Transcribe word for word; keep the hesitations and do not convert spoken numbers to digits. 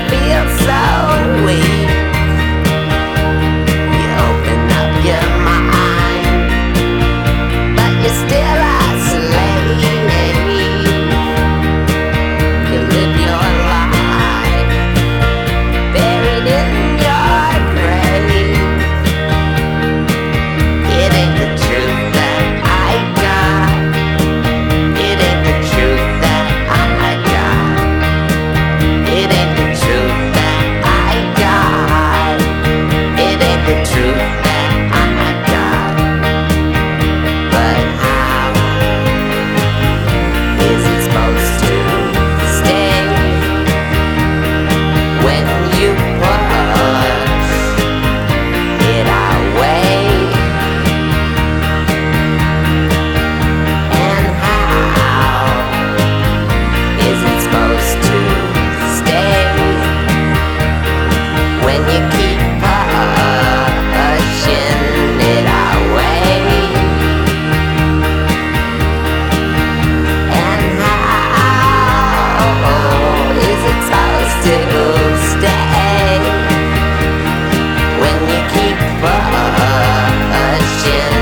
feel so weak. You open up your mind, but you're still a slave. You live your life buried in your grave. It ain't the truth that I got. It ain't the truth that I got. It ain't the truth that I got. It ain't the truth that I got. But how is it supposed to stay when you push it away? And how is it supposed to stay when you keep pushing it away? And how is it supposed to stay when you keep pushing